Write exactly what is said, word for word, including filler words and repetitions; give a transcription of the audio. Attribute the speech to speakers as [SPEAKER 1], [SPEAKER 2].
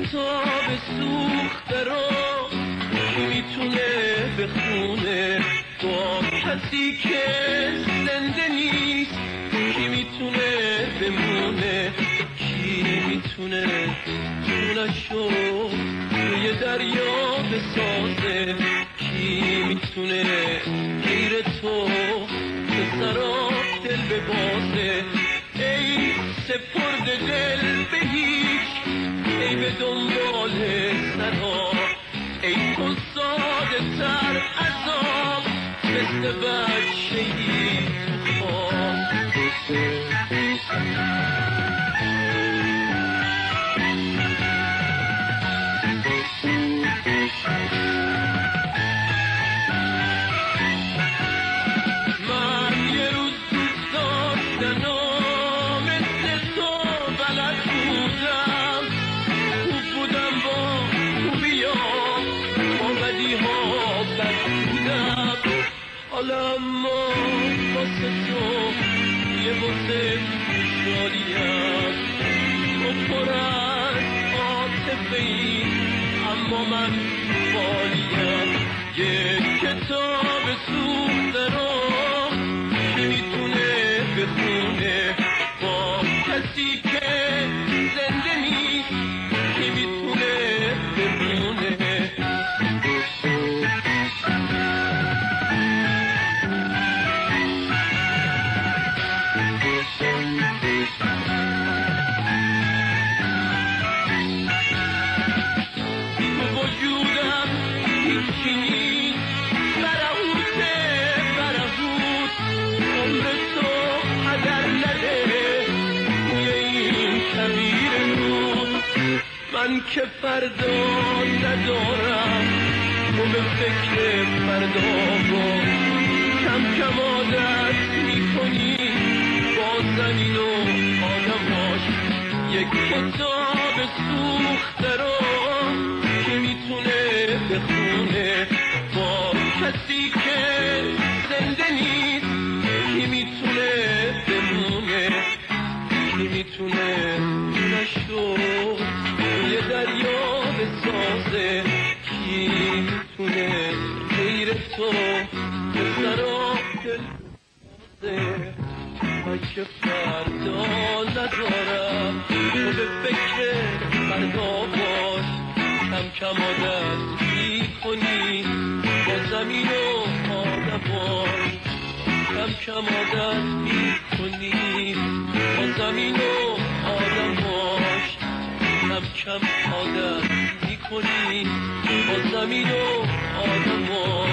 [SPEAKER 1] کتاب سوخته رو کی میتونه بخونه با کسی که زنده نیست؟ کی میتونه بمونه؟ کی میتونه جونشو توی دریا بسازه؟ کی میتونه غیر تو به سراب دل ببازه؟ ای سپرده دل به هیچ، ای به دنبال سرا، ای تو ساده تر عذاب مثل بچه‌ای تو خواب. من یه روز دوست داشتن و مثل تو بلد بودم، خوب بودم با خوبیام، با بدیها بد بودم. حالا اما واسه تو یه واسه خوشحالیم، تو پر از عاطفه ای اما من بالیم. یه کتاب سوخته رو کی میتونه بخونه با کسی که زنده نیست؟ کی میتونه بمونه؟ وجودم هیچی نیست، برهوته برهوت، عمر تو هدر نده توی این کویر رود. من که فردا ندارم تو به فکر فردا باش، کم کم عادت میکنی با زمین و آدماش. یک کتاب سوخته رو کی میتونه بخونه با کسی که زنده نیست؟ کی میتونه بمونه؟ کی میتونه جونشو یه دریا بسازه؟ کی میتونه غیر تو به سراب دل بسازه؟ من که فردا ندارم تو به فکر فردا باش، کم کم عادت میکنی با زمین و آدماش، کم کم عادت میکنی با زمین و آدماش، کم کم عادت میکنی با زمین و آدماش.